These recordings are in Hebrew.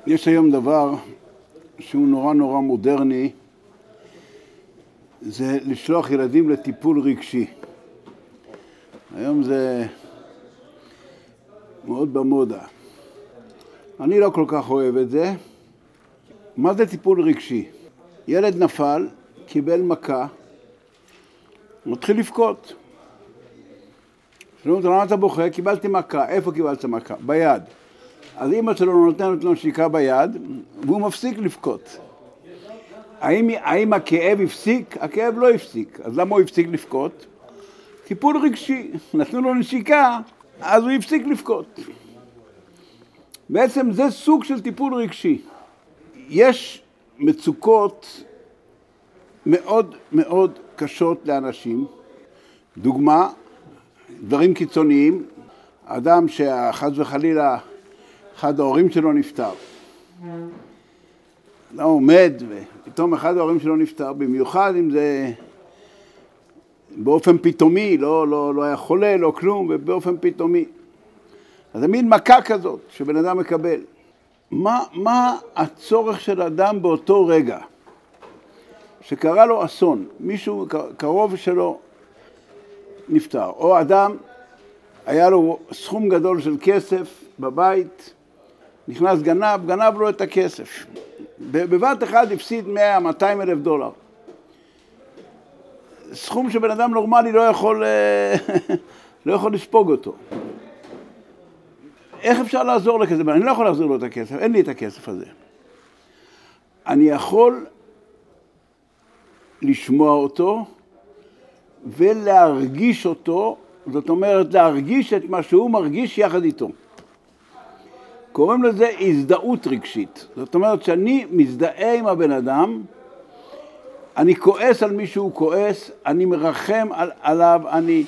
יש היום דבר שהוא נורא מודרני, זה לשלוח ילדים לטיפול רגשי. היום זה מאוד במודה. אני לא כל כך אוהב את זה. מה זה טיפול רגשי? ילד נפל, קיבל מכה, מתחיל לבכות. שואלים אותו, למה אתה בוכה? קיבלתי מכה. איפה קיבלת מכה? ביד. אז אמא שלו נותנת לו נשיקה ביד, והוא מפסיק לבכות. האם הכאב הפסיק? הכאב לא הפסיק. אז למה הוא הפסיק לבכות? טיפול רגשי. נתנו לו נשיקה, אז הוא הפסיק לבכות. בעצם זה סוג של טיפול רגשי. יש מצוקות מאוד קשות לאנשים. דוגמה, דברים קיצוניים, אדם שחס וחלילה אחד ההורים שלו נפטר. לא עומד ופתאום אחד ההורים שלו נפטר, במיוחד אם זה באופן פתאומי, לא היה חולה, לא כלום, ובאופן פתאומי. אז זה מין מכה כזאת שבן אדם מקבל. מה הצורך של אדם באותו רגע? שקרה לו אסון, מישהו קרוב שלו נפטר, או אדם היה לו סכום גדול של כסף בבית, נכנס גנב לו את הכסף. בבת אחד הפסיד 100-200 אלף דולר. סכום שבן אדם נורמלי לא יכול לספוג אותו. איך אפשר לעזור לכזה? אני לא יכול להחזיר לו את הכסף, אין לי את הכסף הזה. אני יכול לשמוע אותו ולהרגיש אותו, זאת אומרת להרגיש את מה שהוא מרגיש יחד איתו. קוראים לזה הזדהות רגשית. זאת אומרת שאני מזדהה עם הבן אדם, אני כועס על מישהו כועס, אני מרחם עליו,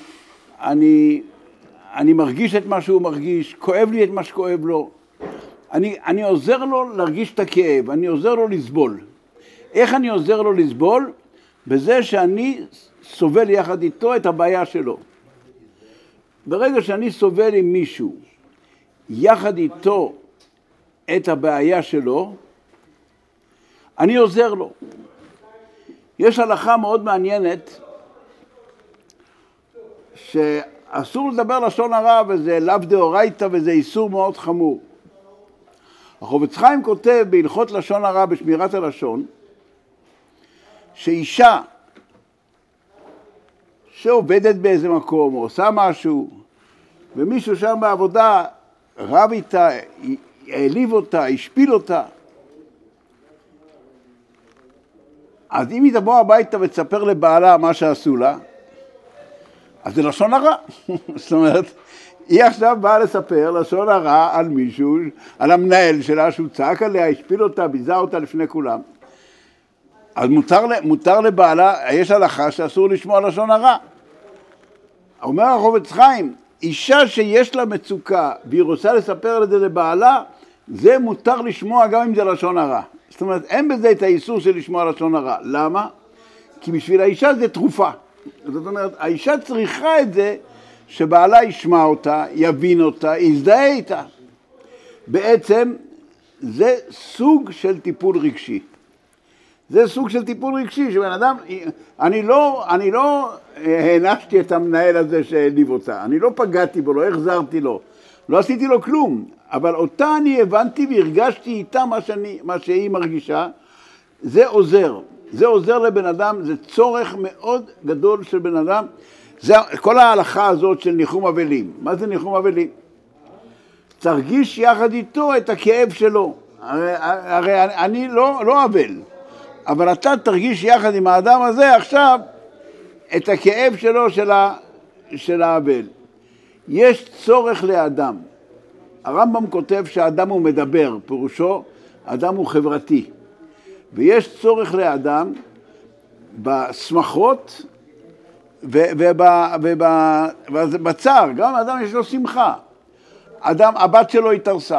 אני מרגיש את מה שהוא מרגיש, כואב לי את מה שכואב לו. אני עוזר לו להרגיש את הכאב, אני עוזר לו לסבול. איך אני עוזר לו לסבול? בזה שאני סובל יחד איתו את הבעיה שלו. ברגע שאני סובל עם מישהו, יחד איתו את הבעיה שלו, אני עוזר לו. יש הלכה מאוד מעניינת, שאסור לדבר לשון הרע, וזה לאו דאורייתא, וזה איסור מאוד חמור. החפץ חיים כותב בהלכות לשון הרע בשמירת הלשון, שאישה שעובדת באיזה מקום, או עושה משהו, ומישהו שם בעבודה רב איתה, העליב אותה, השפיל אותה, אז אם היא תבוא הביתה ותספר לבעלה מה שעשו לה, אז זה לשון הרע. זאת אומרת, היא עכשיו באה לספר לשון הרע על מישהו, על המנהל שלה, שהוא צעק עליה, השפיל אותה, ביזה אותה לפני כולם. אז מותר לבעלה, יש הלכה שאסור לשמוע לשון הרע. אומר החפץ חיים, אישה שיש לה מצוקה והיא רוצה לספר את זה לבעלה, זה מותר לשמוע גם אם זה לשון הרע. זאת אומרת, אין בזה את האיסור של לשמוע לשון הרע. למה? כי בשביל האישה זה תרופה. זאת אומרת, האישה צריכה את זה שבעלה ישמע אותה, יבין אותה, יזדהה איתה. בעצם זה סוג של טיפול רגשי. זה סוג של טיפול רגשי, שבן אדם, אני לא הענשתי את המנהל הזה שהעליב אותה, אני לא פגעתי בו, לא החזרתי לו, לא עשיתי לו כלום, אבל אותה אני הבנתי והרגשתי איתה מה שהיא מרגישה, זה עוזר לבן אדם, זה צורך מאוד גדול של בן אדם, זה כל ההלכה הזאת של ניחום אבלים. מה זה ניחום אבלים? תרגיש יחד איתו את הכאב שלו, הרי אני לא אבל, אבל אתה תרגיש יחד עם האדם הזה עכשיו את הכאב שלו של האבל. יש צורך לאדם. הרמב"ם כותב שהאדם הוא מדבר, פירושו, אדם הוא חברתי. ויש צורך לאדם בשמחות ובצער. גם האדם יש לו שמחה. הבת שלו התארסה.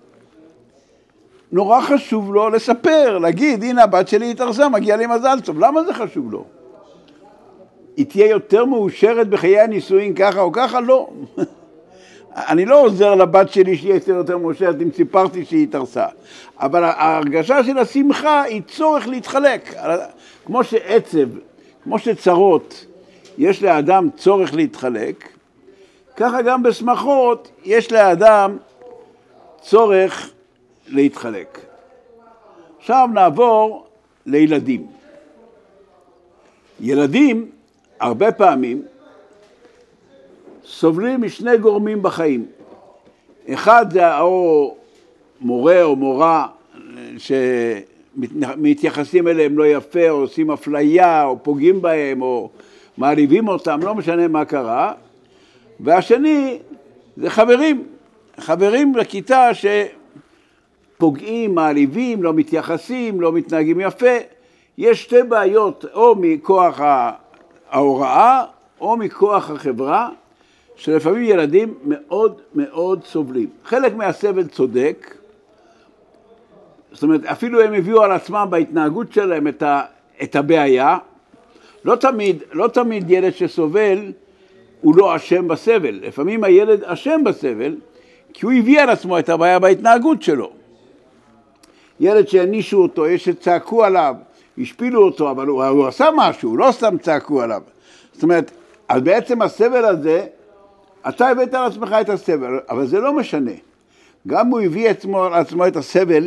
נורא חשוב לו לספר, להגיד, הנה הבת שלי התארסה, מגיע לי מזל טוב. למה זה חשוב לו? היא תהיה יותר מאושרת בחיי הנישואין ככה או ככה? לא. אני לא עוזר לבת שלי שהיא יותר מאושרת אם סיפרתי שהיא התארסה. אבל ההרגשה של השמחה היא צורך להתחלק. כמו שעצב, כמו שצרות, יש לאדם צורך להתחלק, ככה גם בשמחות יש לאדם צורך להתחלק. עכשיו נעבור לילדים. ילדים הרבה פעמים סובלים משני גורמים בחיים. אחד זה או מורה או מורה שמתייחסים אליהם לא יפה, או עושים אפליה, או פוגעים בהם, או מעליבים אותם, לא משנה מה קרה. והשני זה חברים לכיתה שפוגעים, מעליבים, לא מתייחסים, לא מתנהגים יפה. יש שתי בעיות, או מכוח ההוראה, או מכוח החברה, שלפעמים ילדים מאוד מאוד סובלים. חלק מהסבל צודק, זאת אומרת, אפילו הם הביאו על עצמם בהתנהגות שלהם את הבעיה. לא תמיד ילד שסובל הוא לא אשם בסבל. לפעמים הילד אשם בסבל, כי הוא הביא על עצמו את הבעיה בהתנהגות שלו. ילד שהנישו אותו, יש שצעקו עליו, השפילו אותו, אבל הוא עשה משהו, לא סתם צעקו עליו. זאת אומרת, אז בעצם הסבל הזה, אתה הבאת על עצמך את הסבל, אבל זה לא משנה. גם הוא הביא על עצמו את הסבל,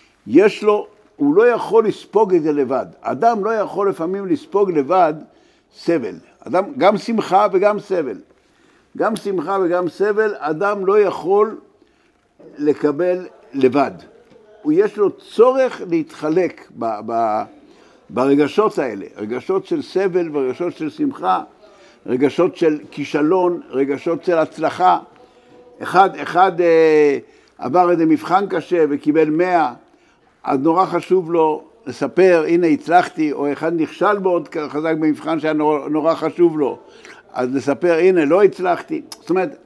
הוא לא יכול לספוג את זה לבד. אדם לא יכול לפעמים לספוג לבד סבל. גם שמחה וגם סבל. גם שמחה וגם סבל, אדם לא יכול לקבל לבד. יש לו צורך להתחלק ברגשות האלה, רגשות של סבל ורגשות של שמחה, רגשות של כישלון, רגשות של הצלחה. אחד עבר איזה מבחן קשה וקיבל 100, אז נורא חשוב לו לספר, הנה הצלחתי, או אחד נכשל מאוד חזק במבחן שהיה נורא חשוב לו, אז לספר, הנה לא הצלחתי. זאת אומרת,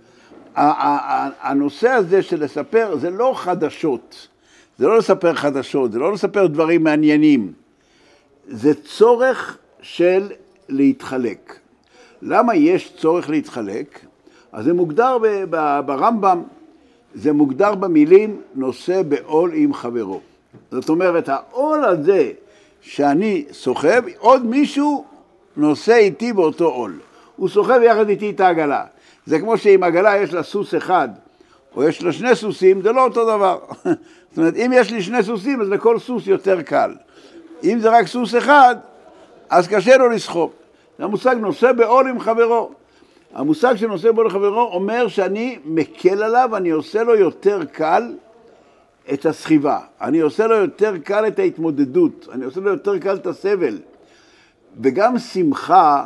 הנושא הזה של לספר זה לא חדשות, זה לא לספר חדשות, זה לא לספר דברים מעניינים, זה צורך של להתחלק. למה יש צורך להתחלק? אז זה מוגדר ברמב"ם, זה מוגדר במילים נושא בעול עם חברו. זאת אומרת, העול הזה שאני סוחב, עוד מישהו נושא איתי באותו עול. הוא סוחב יחד איתי את העגלה. זה כמו שאם עגלה יש לה סוס אחד, או יש לה 2 סוסים, זה לא אותו דבר. זאת אומרת, אם יש לי 2 סוסים, אז לכל סוס יותר קל. אם זה רק סוס אחד, אז קשה לו לסחוב. זה המושג נושא בעול עם חברו. המושג של נושא בעול עם חברו אומר שאני מקל עליו, אני עושה לו יותר קל את הסחיבה. אני עושה לו יותר קל את ההתמודדות. אני עושה לו יותר קל את הסבל. וגם שמחה,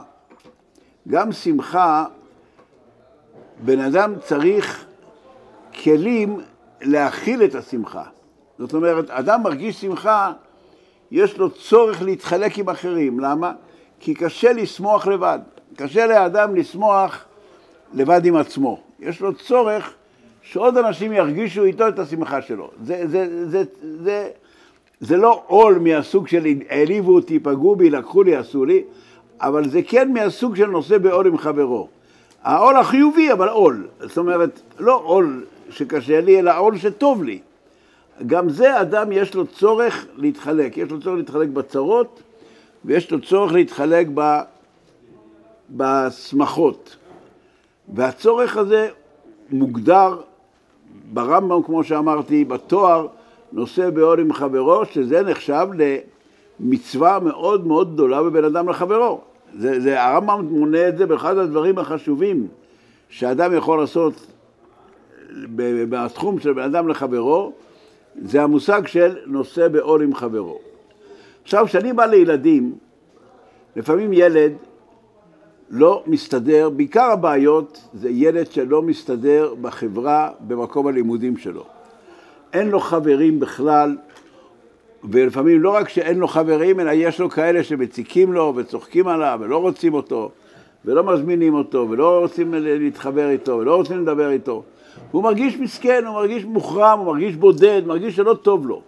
בן אדם צריך כלים להכיל את השמחה. זאת אומרת, אדם מרגיש שמחה, יש לו צורך להתחלק עם אחרים. למה? כי קשה לשמוח לבד. קשה לאדם לשמוח לבד עם עצמו. יש לו צורך שעוד אנשים ירגישו איתו את השמחה שלו. זה לא עול מהסוג של העליבו אותי, פגעו בי, לקחו לי, עשו לי, אבל זה כן מהסוג של נושא בעול עם חברו. העול החיובי, אבל עול. זאת אומרת, לא עול שקשה לי, אלא עול שטוב לי. גם זה אדם יש לו צורך להתחלק. יש לו צורך להתחלק בצרות, ויש לו צורך להתחלק בשמחות. והצורך הזה מוגדר ברמב"ם, כמו שאמרתי, בתואר נושא בעול עם חברו, שזה נחשב למצווה מאוד מאוד גדולה בבן אדם לחברו. הרמב"ם מונה את זה באחד הדברים החשובים שאדם יכול לעשות בתחום של בן אדם לחברו, זה המושג של נושא בעול עם חברו. עכשיו, כשאני בא לילדים, לפעמים ילד לא מסתדר, בעיקר הבעיות זה ילד שלא מסתדר בחברה, במקום הלימודים שלו. אין לו חברים בכלל, ולפעמים לא רק שאין לו חברים, אלא יש לו כאלה שמציקים לו וצוחקים עליו ולא רוצים אותו, ולא מזמינים אותו, ולא רוצים להתחבר איתו, ולא רוצים לדבר איתו. הוא מרגיש מסכן, הוא מרגיש מוחרם, הוא מרגיש בודד, מרגיש שלא טוב לו.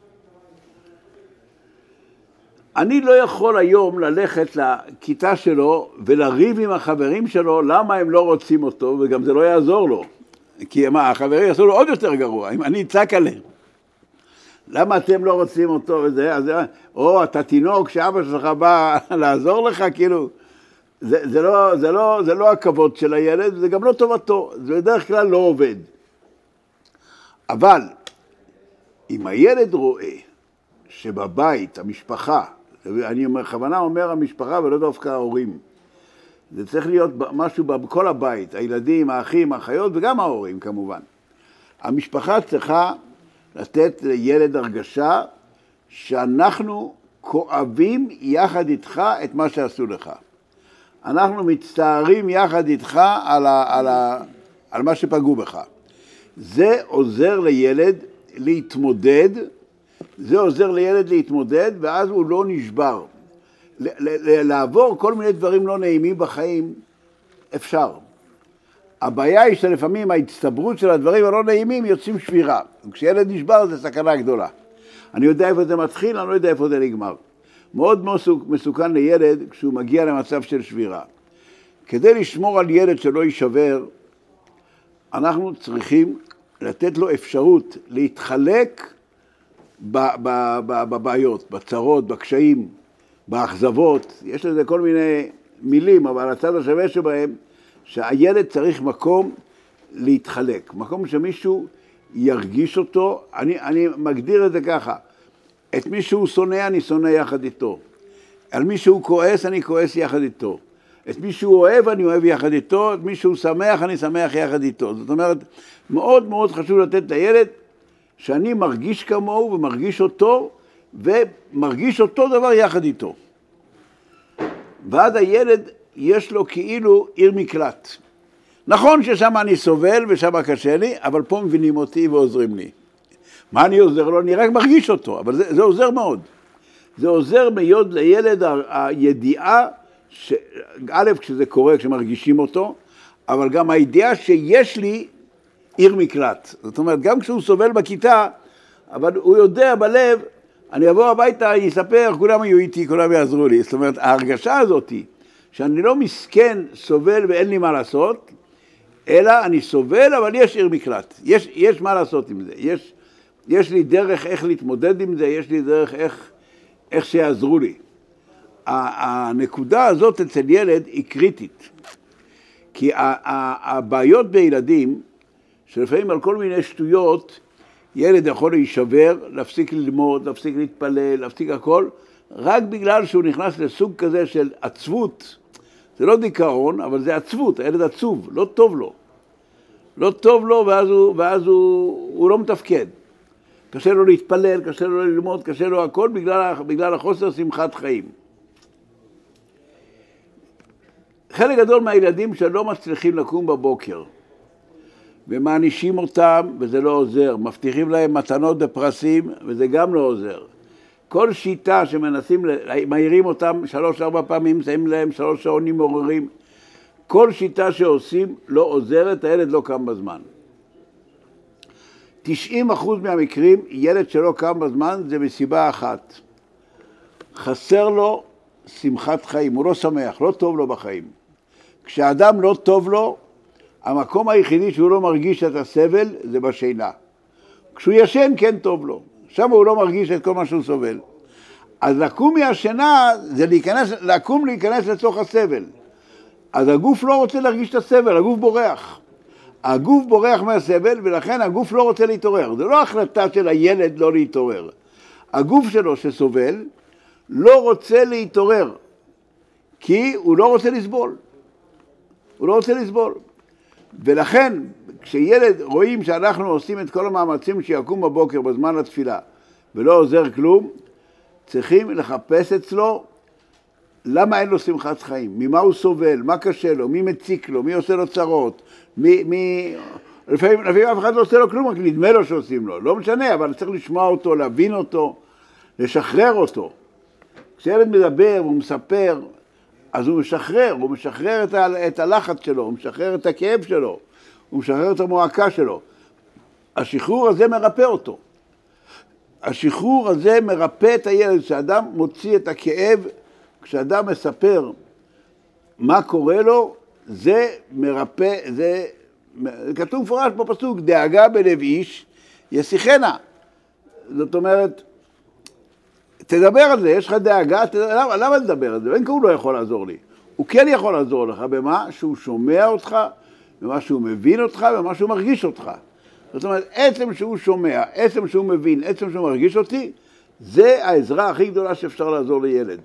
אני לא יכול היום ללכת לכיתה שלו ולריב עם החברים שלו למה הם לא רוצים אותו, וגם זה לא יעזור לו. כי מה, החברים יעשו לו עוד יותר גרוע, אם אני אצעק עליהם. למה אתם לא רוצים אותו וזה? אז, או, אתה תינוק שאבא שלך בא לעזור לך, כאילו, זה לא הכבוד של הילד, זה גם לא טובתו, זה בדרך כלל לא עובד. אבל, אם הילד רואה שבבית, המשפחה, אני בכוונה אומר המשפחה ולא דווקא ההורים, זה צריך להיות משהו בכל הבית, הילדים, האחים, האחיות וגם ההורים כמובן. המשפחה צריכה לתת לילד הרגשה שאנחנו כואבים יחד איתך את מה שעשו לך. אנחנו מצטערים יחד איתך על מה שפגעו בך. זה עוזר לילד להתמודד, ואז הוא לא נשבר. לעבור כל מיני דברים לא נעימים בחיים אפשר. הבעיה היא שלפעמים ההצטברות של הדברים הלא נעימים יוצאים שבירה. כשילד נשבר זה סכנה גדולה. אני יודע איפה זה מתחיל, אני לא יודע איפה זה נגמר. מאוד מסוכן לילד כשהוא מגיע למצב של שבירה. כדי לשמור על ילד שלא יישבר, אנחנו צריכים לתת לו אפשרות להתחלק בבעיות, בצרות, בקשיים, באכזבות. יש לזה כל מיני מילים, אבל הצד השווה שבהם, שהילד צריך מקום להתחלק, מקום שמישהו ירגיש אותו. אני מגדיר את זה ככה, את מי שהוא שונא אני שונא יחד איתו, על מי שהוא כועס אני כועס יחד איתו, את מי שהוא אוהב אני אוהב יחד איתו, את מי שהוא שמח אני שמח יחד איתו. זאת אומרת, מאוד מאוד חשוב לתת לילד שאני מרגיש כמוהו ומרגיש אותו, ומרגיש אותו דבר יחד איתו. ואז הילד יש לו כאילו עיר מקלט. נכון ששם אני סובל ושם קשה לי, אבל פה מבינים אותי ועוזרים לי. מה אני עוזר לו? אני רק מרגיש אותו, אבל זה עוזר מאוד. זה עוזר מאוד לילד הידיעה, א', כשזה קורה, כשמרגישים אותו, אבל גם הידיעה שיש לי עיר מקלט. זאת אומרת, גם כשהוא סובל בכיתה, אבל הוא יודע בלב, אני אבוא הביתה, אני אספר, כולם יהיו איתי, כולם יעזרו לי. זאת אומרת, ההרגשה הזאת היא, שאני לא מסכן, סובל ואין לי מה לעשות, אלא אני סובל, אבל יש עיר מקלט. יש מה לעשות עם זה. יש לי דרך איך להתמודד עם זה, יש לי דרך איך שיעזרו לי. הנקודה הזאת אצל ילד היא קריטית. כי הבעיות בילדים, שלפעמים על כל מיני שטויות, ילד יכול להישבר, להפסיק ללמוד, להפסיק להתפלל, להפסיק הכל, רק בגלל שהוא נכנס לסוג כזה של עצבות. זה לא דיכאון, אבל זה עצבות, הילד עצוב, לא טוב לו. לא טוב לו, ואז הוא לא מתפקד. קשה לו להתפלל, קשה לו ללמוד, קשה לו הכל בגלל החוסר שמחת חיים. חלק גדול מהילדים שלא מצליחים לקום בבוקר, ומענישים אותם, וזה לא עוזר. מבטיחים להם מתנות בפרסים, וזה גם לא עוזר. כל שיטה שמנסים, מהירים אותם 3-4 פעמים, שמים להם 3 שעונים מעוררים. כל שיטה שעושים לא עוזרת, הילד לא קם בזמן. 90% מהמקרים, ילד שלא קם בזמן, זה מסיבה אחת. חסר לו שמחת חיים, הוא לא שמח, לא טוב לו בחיים. כשאדם לא טוב לו, המקום היחידי שהוא לא מרגיש את הסבל, זה בשינה. כשהוא ישן, כן טוב לו. שם הוא לא מרגיש את כל מה שהוא סובל. אז לקום מהשינה, זה להיכנס לתוך הסבל. אז הגוף לא רוצה להרגיש את הסבל, הגוף בורח. הגוף בורח מהסבל, ולכן הגוף לא רוצה להתעורר. זה לא החלטה של הילד לא להתעורר. הגוף שלו שסובל, לא רוצה להתעורר. כי הוא לא רוצה לסבול. הוא לא רוצה לסבול. ולכן, כשילד רואים שאנחנו עושים את כל המאמצים שיקום בבוקר בזמן התפילה, ולא עוזר כלום, צריכים לחפש אצלו למה אין לו שמחת חיים, ממה הוא סובל, מה קשה לו, מי מציק לו, מי עושה לו צרות, לפעמים אף אחד לא עושה לו כלום, רק נדמה לו שעושים לו, לא משנה, אבל צריך לשמוע אותו, להבין אותו, לשחרר אותו. כשילד מדבר והוא מספר, אז הוא משחרר את הלחץ שלו, הוא משחרר את הכאב שלו, הוא משחרר את המועקה שלו. השחרור הזה מרפא אותו. השחרור הזה מרפא את הילד, כשאדם מוציא את הכאב, כשאדם מספר מה קורה לו, זה מרפא, זה כתוב מפורש בפסוק, דאגה בלב איש ישיחנה. זאת אומרת, תדבר על זה, יש לך דאגה, למה לדבר על זה? אין הוא לא יכול לעזור לי. הוא כן יכול לעזור לך במה שהוא שומע אותך, במה שהוא מבין אותך, במה שהוא מרגיש אותך. זאת אומרת, עצם שהוא שומע, עצם שהוא מבין, עצם שהוא מרגיש אותי, זה העזרה הכי גדולה שאפשר לעזור לילד.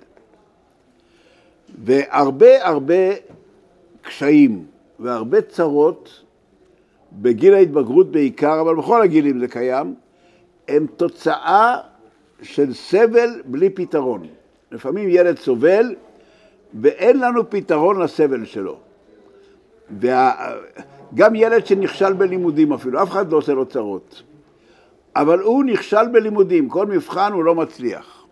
והרבה קשיים והרבה צרות, בגיל ההתבגרות בעיקר, אבל בכל הגילים זה קיים, הם תוצאה של סבל בלי פתרון. לפעמים ילד סובל ואין לנו פתרון לסבל שלו. גם ילד שנכשל בלימודים אפילו, אף אחד לא עושה לו צרות. אבל הוא נכשל בלימודים, כל מבחן הוא לא מצליח.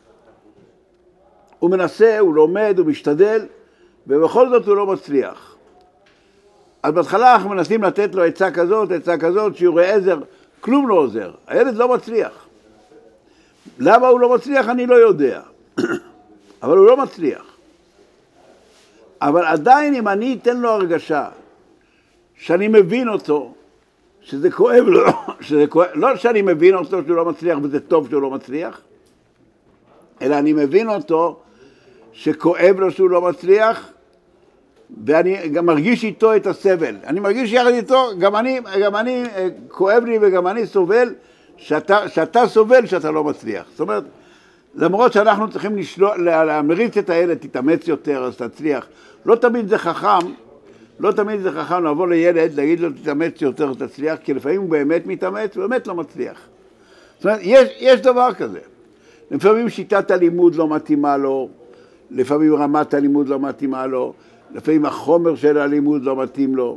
הוא מנסה, הוא לומד, הוא משתדל, ובכל זאת הוא לא מצליח. אז בהתחלה אנחנו מנסים לתת לו עצה כזאת, שיעורי עזר, כלום לא עוזר. הילד לא מצליח. למה הוא לא מצליח אני לא יודע. אבל הוא לא מצליח. אבל עדיין אם אני אתן לו הרגשה שאני מבין אותו, שזה כואב לו, לא שאני מבין אותו שהוא לא מצליח וזה טוב שהוא לא מצליח, אלא אני מבין אותו שכואב לו שהוא לא מצליח, ואני גם מרגיש איתו את הסבל. אני מרגיש יחד איתו, גם אני כואב לי וגם אני סובל, שאתה סובל שאתה לא מצליח. זאת אומרת, למרות שאנחנו צריכים להמריץ את הילד, תתאמץ יותר, אז תצליח. לא תמיד זה חכם לבוא לילד, להגיד לו תתאמץ יותר, תצליח, כי לפעמים הוא באמת מתאמץ, באמת לא מצליח. זאת אומרת, יש דבר כזה. לפעמים שיטת הלימוד לא מתאימה לו, לפעמים רמת הלימוד לא מתאימה לו, לפעמים החומר של הלימוד לא מתאים לו.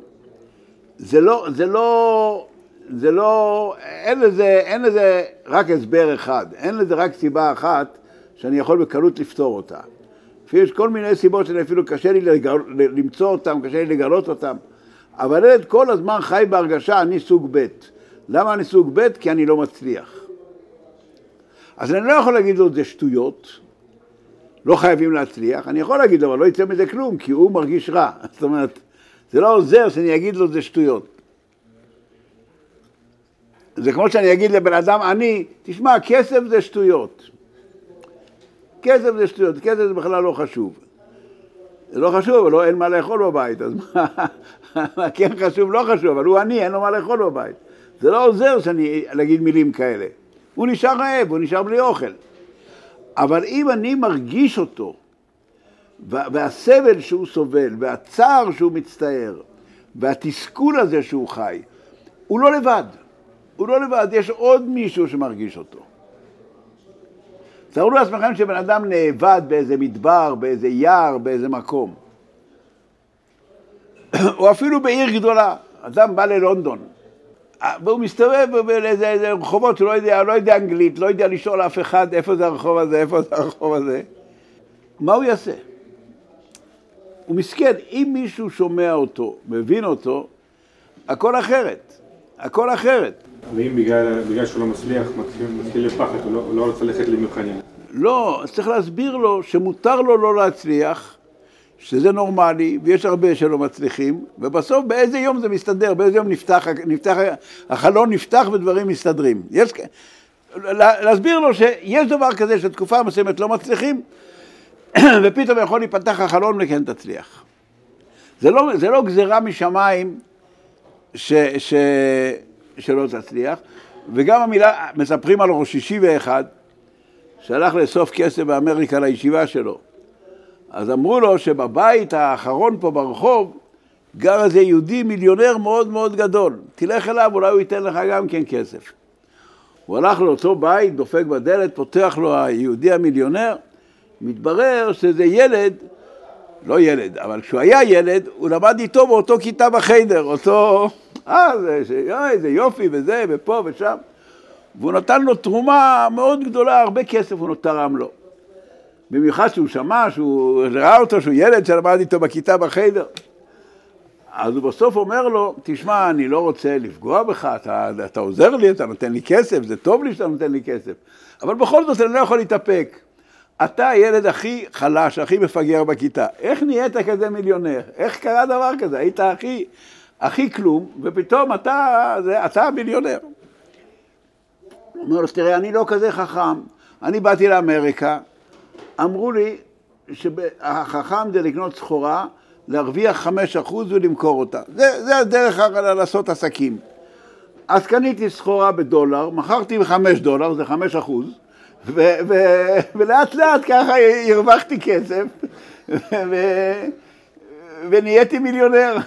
אין לזה רק הסבר אחד, אין לזה רק סיבה אחת שאני יכול בקלות לפתור אותה. יש כל מיני סיבות שאפילו קשה לי למצוא אותם, קשה לי לגלות אותם, אבל ילד כל הזמן חי בהרגשה, אני סוג ב'. למה אני סוג ב'? כי אני לא מצליח. אז אני לא יכול להגיד לו, זה שטויות, לא חייבים להצליח, אני יכול להגיד לו, אבל לא יצא מזה כלום, כי הוא מרגיש רע. זאת אומרת, זה לא עוזר שאני אגיד לו, זה שטויות. זה כמו שאני אגיד לבן אדם, תשמע, כסף זה שטויות. כסף זה בכלל לא חשוב. זה לא חשוב, אבל אין מה לאכול בבית, אז מה כן חשוב, לא חשוב, אבל הוא אין לו מה לאכול בבית. זה לא עוזר שאני להגיד מילים כאלה. הוא נשאר רעב, הוא נשאר בלי אוכל. אבל אם אני מרגיש אותו, והסבל שהוא סובל, והצער שהוא מצטער, והתסכול הזה שהוא חי, הוא לא לבד, יש עוד מישהו שמרגיש אותו. תראו לעצמכם שבן אדם נאבד באיזה מדבר, באיזה יער, באיזה מקום. או אפילו בעיר גדולה. אדם בא ללונדון, והוא מסתובב באיזה רחובות שהוא לא יודע אנגלית, לא יודע לשאול אף אחד איפה זה הרחוב הזה, מה הוא יעשה? הוא מסכן, אם מישהו שומע אותו, מבין אותו, הכל אחרת. ואם בגלל שהוא לא מצליח, מתחיל לפחד, הוא לא רוצה ללכת למבחנים. לא, צריך להסביר לו שמותר לו לא להצליח, שזה נורמלי, ויש הרבה שלא מצליחים, ובסוף באיזה יום זה מסתדר, באיזה יום החלון נפתח ודברים מסתדרים. להסביר לו שיש דבר כזה שתקופה מסוימת לא מצליחים, ופתאום יכול להיפתח החלון וכן תצליח. זה לא גזירה משמיים שלא תצליח, וגם המילה, מספרים על ראש ישיבה אחד, שהלך לאסוף כסף באמריקה לישיבה שלו. אז אמרו לו שבבית האחרון פה ברחוב, גר איזה יהודי מיליונר מאוד מאוד גדול. תלך אליו, אולי הוא ייתן לך גם כן כסף. הוא הלך לאותו בית, דופק בדלת, פותח לו היהודי המיליונר, מתברר שזה ילד, לא ילד, אבל כשהוא היה ילד, הוא למד איתו באותו כיתה בחיידר, זה יופי וזה, ופה ושם. והוא נתן לו תרומה מאוד גדולה, הרבה כסף הוא תרם לו. במיוחד שהוא שמע, שהוא ראה אותו, שהוא ילד שלמד איתו בכיתה בחיידר. אז הוא בסוף אומר לו, תשמע, אני לא רוצה לפגוע בך, אתה עוזר לי, אתה נותן לי כסף, זה טוב לי שאתה נותן לי כסף. אבל בכל זאת אני לא יכול להתאפק. אתה הילד הכי חלש, הכי מפגר בכיתה. איך נהיית כזה מיליונר? איך קרה דבר כזה? היית הכי כלום, ופתאום אתה מיליונר. הוא אומר לו, תראה, אני לא כזה חכם, אני באתי לאמריקה, אמרו לי שהחכם זה לקנות סחורה, להרוויח 5% ולמכור אותה. זה הדרך לעשות עסקים. אז קניתי סחורה בדולר, מכרתי ב$5, זה 5%, ולאט לאט ככה הרווחתי כסף, ונהייתי מיליונר.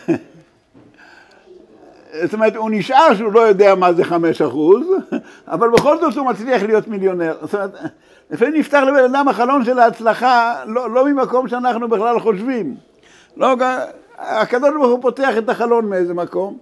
זאת אומרת, הוא נשאר שהוא לא יודע מה זה 5%, אבל בכל זאת הוא מצליח להיות מיליונר. זאת אומרת, לפעמים נפתח לבן אדם החלון של ההצלחה, לא ממקום שאנחנו בכלל חושבים. לא, הקדוש ברוך הוא פותח את החלון מאיזה מקום,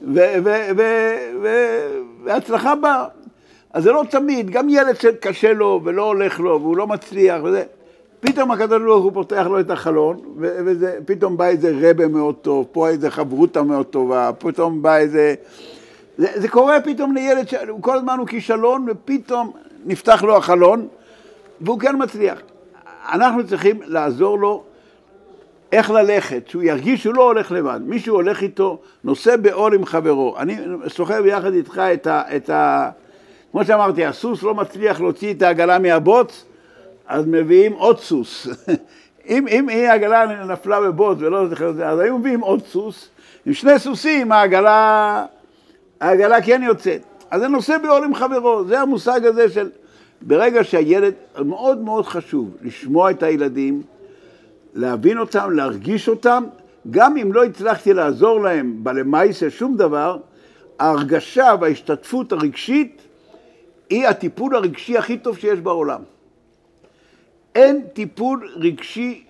וההצלחה באה. אז זה לא תמיד, גם ילד שקשה לו ולא הולך לו והוא לא מצליח וזה, פתאום הקדוש ברוך הוא פותח לו את החלון, ופתאום בא איזה רבה מאוד טוב, פה איזה חברותה מאוד טובה, פתאום בא איזה... זה קורה פתאום לילד כל הזמן הוא כישלון, ופתאום נפתח לו החלון, והוא כן מצליח. אנחנו צריכים לעזור לו איך ללכת, שהוא ירגיש שהוא לא הולך לבד, מישהו הולך איתו, נושא בעול עם חברו. אני סוחב יחד איתך כמו שאמרתי, הסוס לא מצליח להוציא את העגלה מהבוץ, אז מביאים עוד סוס. אם העגלה נפלה בבוץ ולא זוכר את זה, אז היו מביאים עוד סוס, עם שני סוסים העגלה כן יוצאת. אז זה נושא בעול עם חברו, זה המושג הזה של, ברגע שהילד, מאוד מאוד חשוב לשמוע את הילדים, להבין אותם, להרגיש אותם, גם אם לא הצלחתי לעזור להם בלמייסה שום דבר, ההרגשה וההשתתפות הרגשית היא הטיפול הרגשי הכי טוב שיש בעולם. אין טיפול רגשי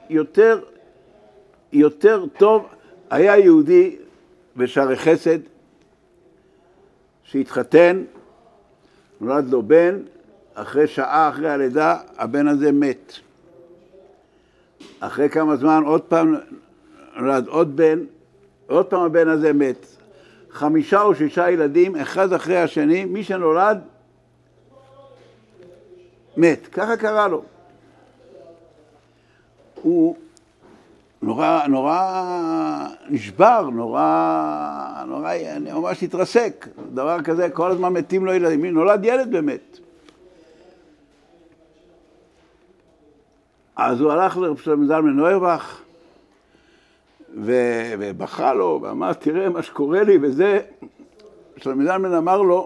יותר טוב. היה יהודי בשערי חסד שהתחתן, נולד לו בן, אחרי שעה אחרי הלידה הבן הזה מת. אחרי כמה זמן עוד פעם נולד עוד בן, עוד פעם הבן הזה מת. 5 או 6 ילדים, אחד אחרי השני, מי שנולד מת, ככה קרה לו. הוא נורא נשבר, נורא ממש התרסק. דבר כזה, כל הזמן מתים לו ילדים. נולד ילד באמת. אז הוא הלך לרב שלמה זלמן אוירבך, ובכה לו, ואמר, תראה מה שקורה לי, וזה, שלמה זלמן אמר לו,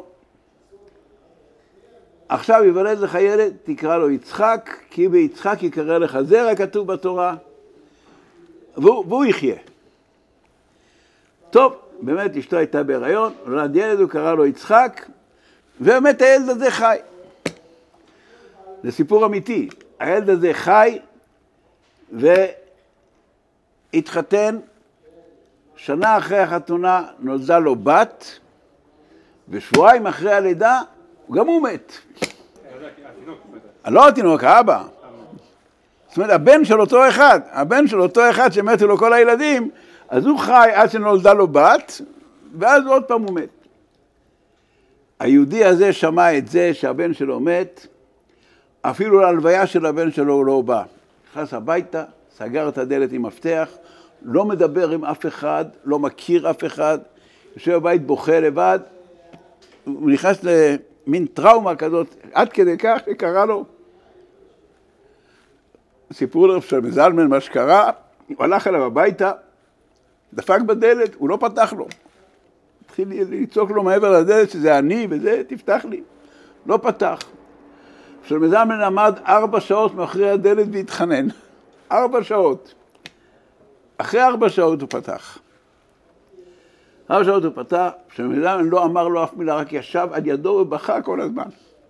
עכשיו יוולד לך ילד, תקרא לו יצחק, כי ביצחק יקרא לך זרע, כתוב בתורה, והוא יחיה. טוב, באמת אשתו הייתה בהיריון, נולד ילד, הוא קרא לו יצחק, ובאמת הילד הזה חי. זה סיפור אמיתי. הילד הזה חי, והתחתן, שנה אחרי החתונה נולדה לו בת, ושבועיים אחרי הלידה, גם הוא מת. לא התינוק, האבא. זאת אומרת, הבן של אותו אחד שמתו לו כל הילדים, אז הוא חי עד שנולדה לו בת, ואז עוד פעם הוא מת. היהודי הזה שמע את זה שהבן שלו מת, אפילו להלוויה של הבן שלו הוא לא בא. נכנס הביתה, סגר את הדלת עם מפתח, לא מדבר עם אף אחד, לא מכיר אף אחד, יושב בבית בוכה לבד, הוא נכנס למין טראומה כזאת, עד כדי כך שקרה לו. סיפור לרב שלמה זלמן מה שקרה, הוא הלך אליו הביתה, דפק בדלת, הוא לא פתח לו. התחיל לצעוק לו מעבר לדלת שזה אני וזה, תפתח לי. לא פתח. שלמה זלמן עמד 4 שעות מאחורי הדלת והתחנן. 4 שעות. אחרי 4 שעות הוא פתח. 4 שעות הוא פתח, שלמה זלמן לא אמר לו אף מילה, רק ישב על ידו ובכה כל הזמן.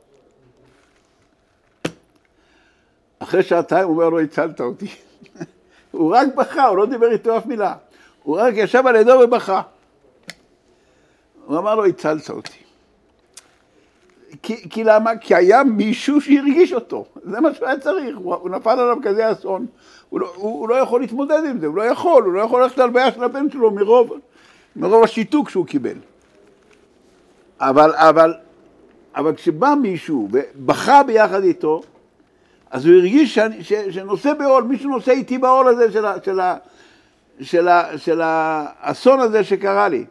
אחרי 2 הוא אומר לו, הצלת אותי. הוא רק בכה, הוא לא דיבר איתו אף מילה. הוא רק ישב על ידו ובכה. הוא אמר לו, הצלת אותי. כי למה? כי היה מישהו שהרגיש אותו. זה מה שהוא היה צריך. הוא נפל עליו כזה אסון. הוא לא יכול להתמודד עם זה. הוא לא יכול ללכת להלוויה של הבן שלו מרוב השיתוק שהוא קיבל. אבל כשבא מישהו ובכה ביחד איתו, אז הוא הרגיש שנושא בעול, מישהו נושא איתי בעול הזה של האסון הזה שקרה לי.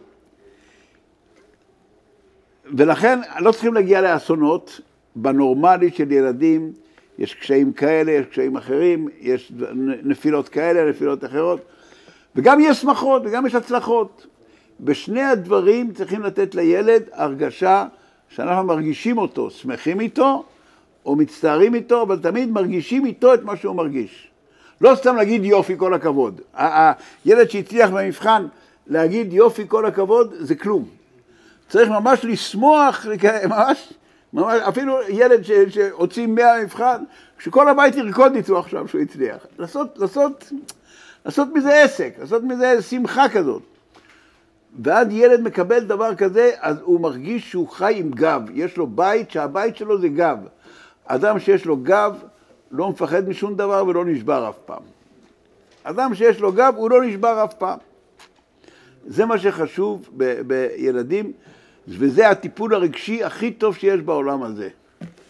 ולכן לא צריכים להגיע לאסונות. בנורמלי של ילדים יש קשיים כאלה, יש קשיים אחרים, יש נפילות כאלה, נפילות אחרות, וגם יש שמחות וגם יש הצלחות. בשני הדברים צריכים לתת לילד הרגשה שאנחנו מרגישים אותו, שמחים איתו או מצטערים איתו, אבל תמיד מרגישים איתו את מה שהוא מרגיש. לא סתם להגיד יופי כל הכבוד. הילד שהצליח במבחן להגיד יופי כל הכבוד זה כלום. צריך ממש לשמוח, ממש, אפילו ילד שהוציא 100 מבחן, שכל הבית ירקוד איתו עכשיו שהוא הצליח. לעשות מזה עסק, לעשות מזה שמחה כזאת. ועד ילד מקבל דבר כזה, אז הוא מרגיש שהוא חי עם גב. יש לו בית, שהבית שלו זה גב. אדם שיש לו גב לא מפחד משום דבר ולא נשבר אף פעם. אדם שיש לו גב הוא לא נשבר אף פעם. זה מה שחשוב בילדים, וזה הטיפול הרגשי הכי טוב שיש בעולם הזה.